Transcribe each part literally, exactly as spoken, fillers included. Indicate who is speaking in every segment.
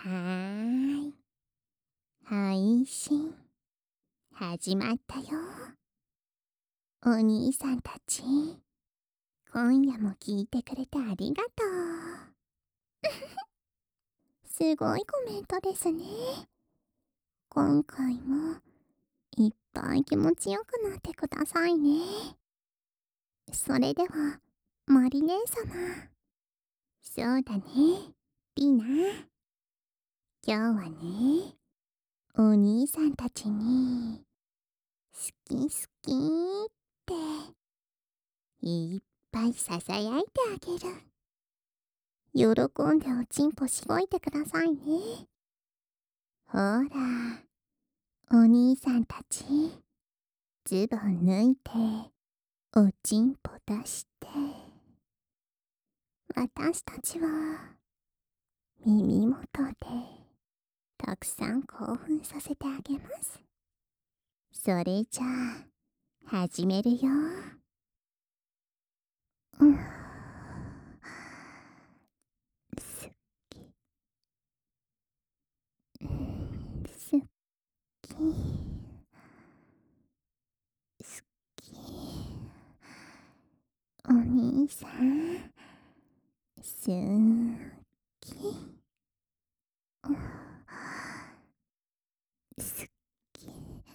Speaker 1: はーい。配信、始まったよ。お兄さんたち、今夜も聞いてくれてありがとう。すごいコメントですね。今回も、いっぱい気持ちよくなってくださいね。それでは、マリ姉様。そうだね、リナ。今日はね、お兄さんたちに、好き好きって、いっぱいささやいてあげる。喜んでおちんぽしごいてくださいね。ほら、お兄さんたち、ズボン脱いで、おちんぽ出して。私たちは、耳元で、たくさん興奮させてあげます。それじゃあ、始めるよ。うん。すっき、すっき、すっき。お兄さん、すっき、すっき、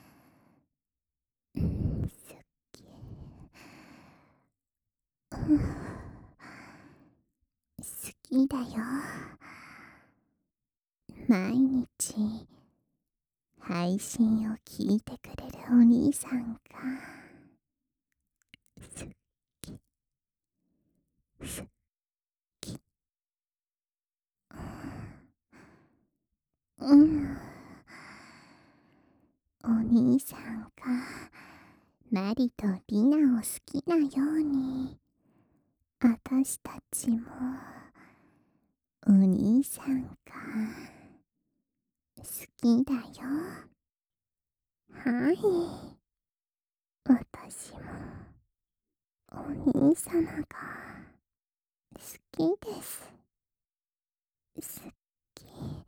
Speaker 1: すっき、好きだよ。毎日配信を聞いてくれるお兄さんがすっき、すっき。うん。お兄さんがマリとリナを好きなように、あたしたちもお兄さんが好きだよ。はい。私もお兄様が好きです。好き、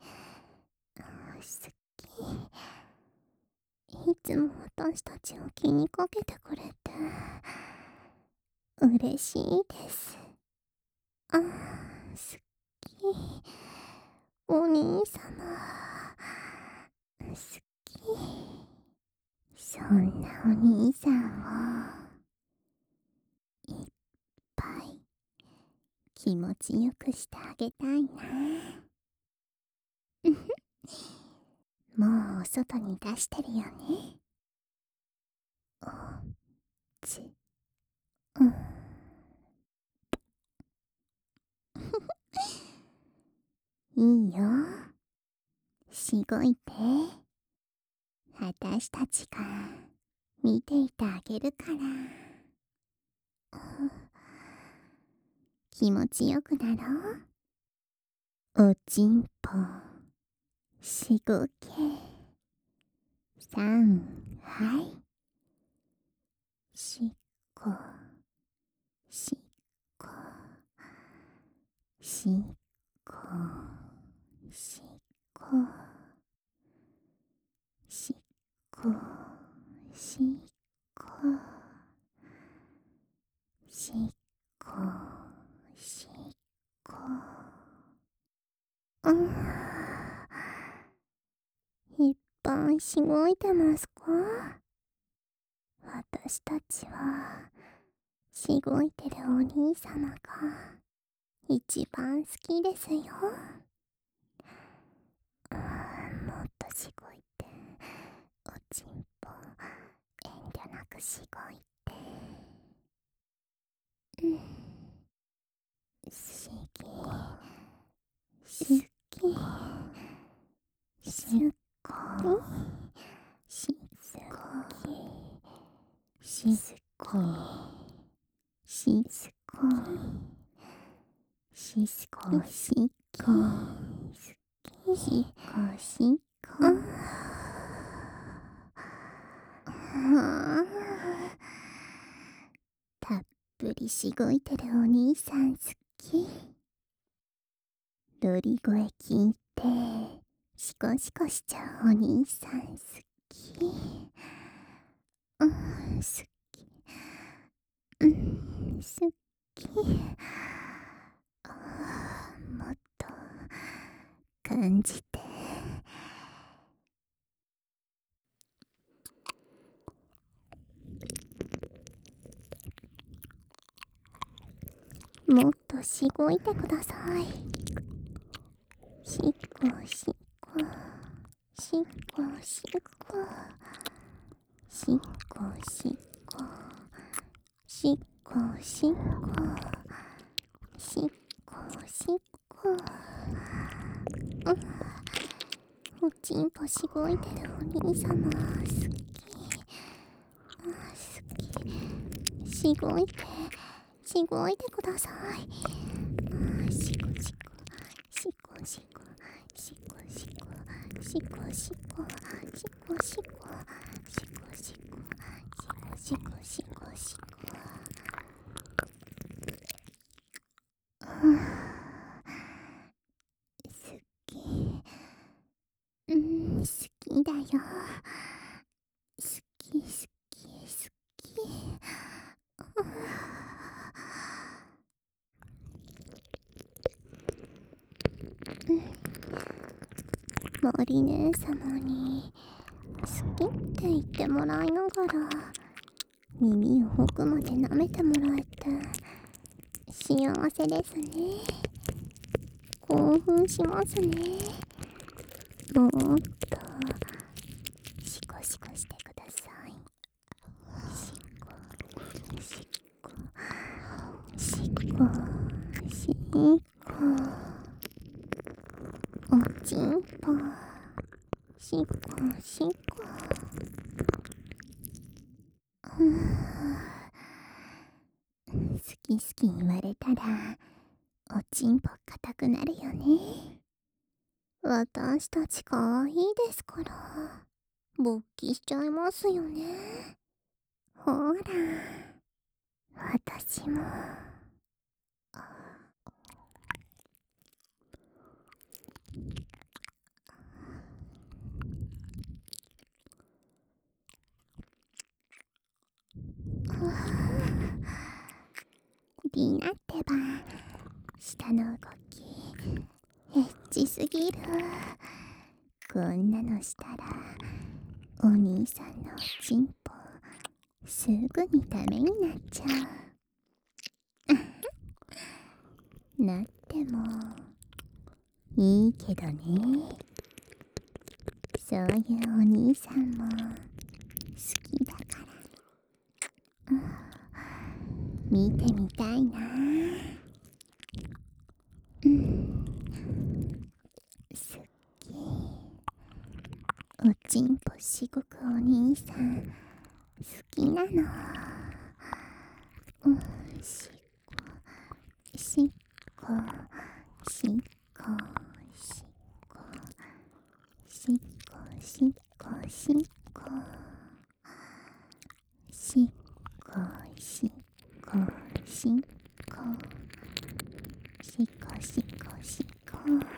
Speaker 1: 好き。いつも私たちを気にかけてくれて嬉しいです。あ、好き。お兄様、好き。そんなお兄さんをいっぱい気持ちよくしてあげたいな。もうお外に出してるよね。おち、うん。いいよ。しごいて。私たちが見ていてあげるから。気持ちよくなろう。おちんぽしごけ。さんはいしっこしっこしっこしっこしっこしっこしっこしっこ。うん。いっぱいしごいてますか？私たちはしごいてるお兄様が一番好きですよ。うん、もっとしごいて、おちんぽ遠慮なくしごいて。うん、しぎ、すっき、すっこい、しっこい、しっこい、しっこい、しっこしっこしっこしっこ。たっぷりしごいてるお兄さん好き。ロリ声聞いってシコシコしちゃうお兄さん好き。うん、好き。うん、好き。あー、もっと感じて。もっとしごいてください。しっこしっこしっこしっこしっこしっこしっこしっこしっこしっこ。うん、おちんぽしごいてるお兄様好き。好き。しごいてしごいてください。しこしこしこしこしこしこしこしこしこしこしこしこしこしこしこしこ。好き。うん、好きだよ。好き好き好き。森姉様に好きって言ってもらいながら耳を奥まで舐めてもらえて幸せですね。興奮しますね。もっとシコシコしてください。シコシコシコシコおちんぽシコシコ。好き好き言われたらおちんぽ硬くなるよね。私たち可愛いですから勃起しちゃいますよね。ほら私も。リナってば下の動きエッチすぎる。こんなのしたらお兄さんのおちんぽすぐにダメになっちゃう。なってもいいけどね。そういうお兄さんも好きだから、うん、見てみたいな。うん、好き。おちんぽしごくお兄さん好きなの。うん、しっこしっこしっこしっこしっこしっこしっこしっこしっこしっこしっこしっこしっこ。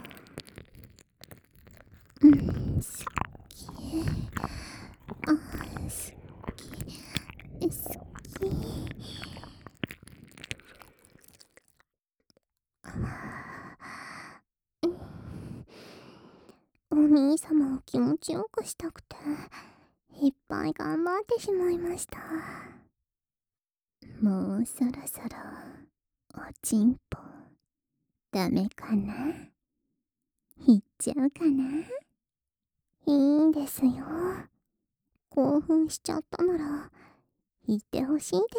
Speaker 1: うん、好き。あ、好き好き。お兄様を気持ちよくしたくていっぱい頑張ってしまいました。もうそろそろおちんぽダメかな。いっちゃうかな。いいんですよ。興奮しちゃったなら言ってほしいです。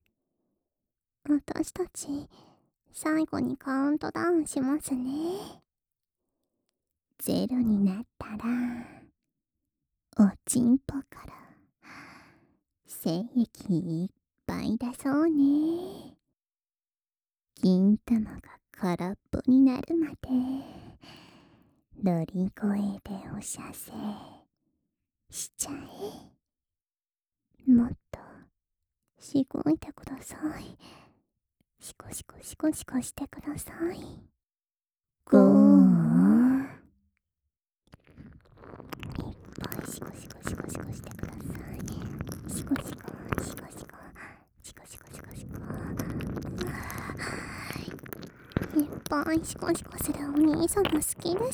Speaker 1: 私たち最後にカウントダウンしますね。ゼロになったらおちんぽから精液いっぱい出そうね。金玉が空っぽになるまでロリ声でおしゃせしちゃえ。もっとしごいてください。シコシコシコシコしてください。ゴーシコシコシコシコしてください。シコシコシコシコシコシコシコシコ。いっぱいシコシコするお兄様好きです。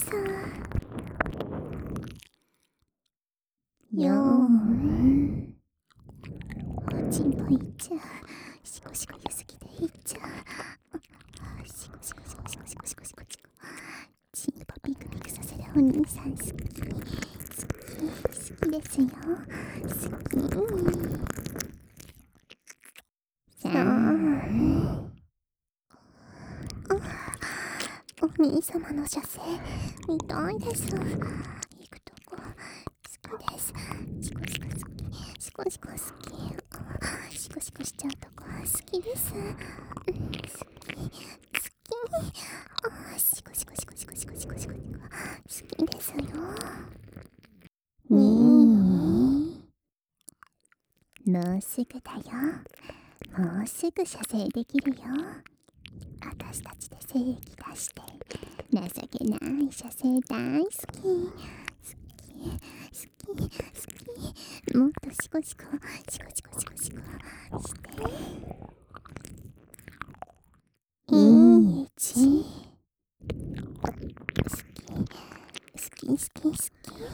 Speaker 1: よーん。おちんぽいっちゃう。シコシコゆすぎでいっちゃう。シコシコシコシコシコシコシコシコ。チンポピクピクさせるお兄さん好き。好き。好きですよ。好き。さあ。お兄様の射精見たいです。行くとこ好きです。シコシコ好き。シコシコ好き。シコシコしちゃうとこ好きです。好き。好き。あ、シコシコシコシコシコシコシコ好きですよ。にーもうすぐだよ。もうすぐ射精できるよ。私たちで精液出して情けない射精大好き。好き好き好き。もっとシコシコシコシコシコシコしていち。好き好き好き好き。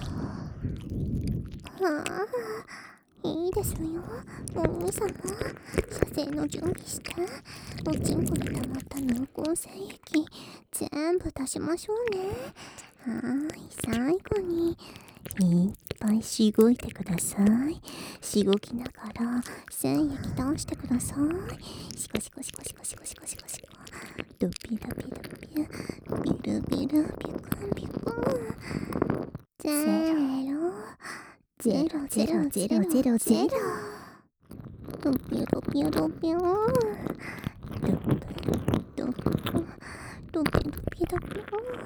Speaker 1: はあ、いいですよお兄様。射精の準備しておちんこに溜まった濃厚精液全部出しましょうね。はーい、最後にいっぱいしごいてください。しごきながら精液出してください。シコシコシコシコシコシコシコシコ。ドピドピドピビルビルビクンビクン。ゼロゼロゼロゼロゼロゼロ。ドピロピロピョン。ドピドピドピドピドピョン。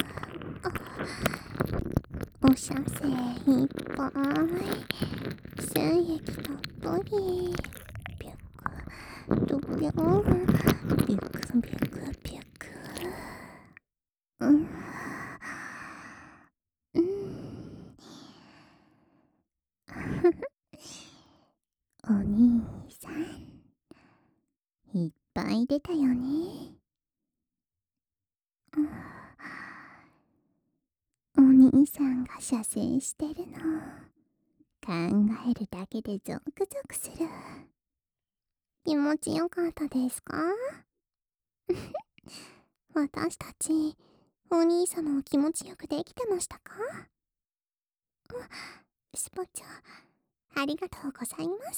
Speaker 1: お射精いっぱい。精液たっぷり。ピュッドピョン。ビュクビュクビュク。うん。うん。お兄さんいっぱい出たよね。お兄さんが射精してるの考えるだけでゾクゾクする。気持ちよかったですか？私たちお兄様を気持ちよくできてましたか？スポチャありがとうございます。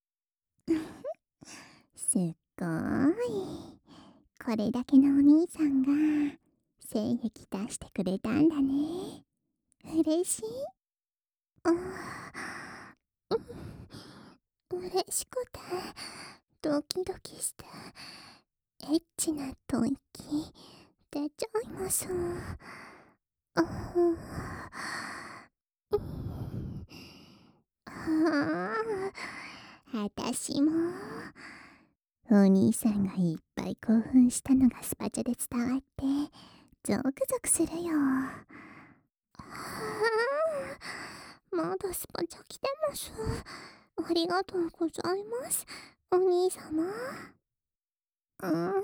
Speaker 1: すっごーい。これだけのお兄さんが精液出してくれたんだね。嬉しい。あー、うん、嬉しくてドキドキしてエッチな吐息出ちゃいます。あー、うん、あー、私もお兄さんがいっぱい興奮したのがスパチャで伝わってゾクゾクするよ。あー、まだスパチャ来てます。ありがとうございます、お兄様。うーん、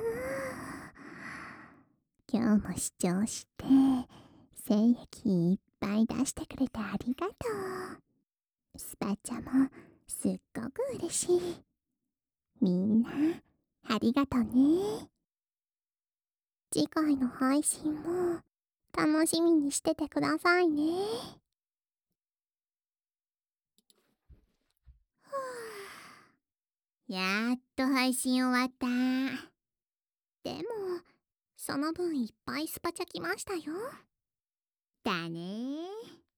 Speaker 1: 今日も視聴して精液いっぱい出してくれてありがとう。スパチャもすっごく嬉しい。みんなありがとね。次回の配信も楽しみにしててくださいね。やっと配信終わった。でもその分いっぱいスパチャ来ましたよ。だね。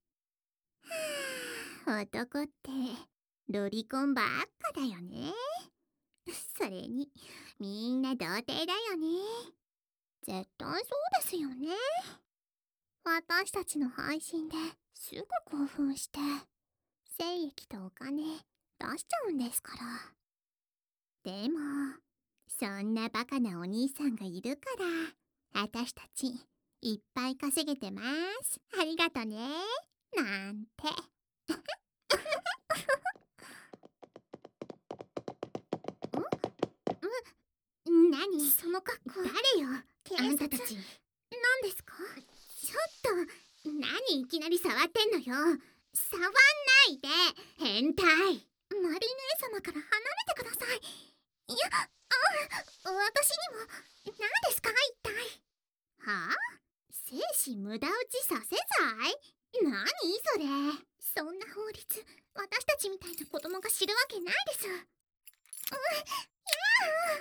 Speaker 1: はあ、男ってロリコンばっかだよね。それにみんな童貞だよね。絶対そうですよね。私たちの配信ですぐ興奮して精液とお金出しちゃうんですから。でもそんなバカなお兄さんがいるから私たちいっぱい稼げてます。ありがとね。なんて。 ん？何その格好。誰よ、
Speaker 2: あんたたち。
Speaker 1: 何ですか？ちょっと、何いきなり触ってんのよ。触んないで、変態。マリ姉様から離れてください。いや、あ、私にも、何ですか一体。はあ？精子無駄打ちさせ罪？何それ。そんな法律、私たちみたいな子供が知るわけないです。う、いやー、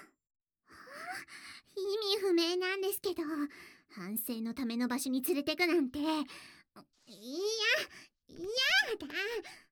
Speaker 1: 意味不明なんですけど、反省のための場所に連れてくなんて。いや、やだ。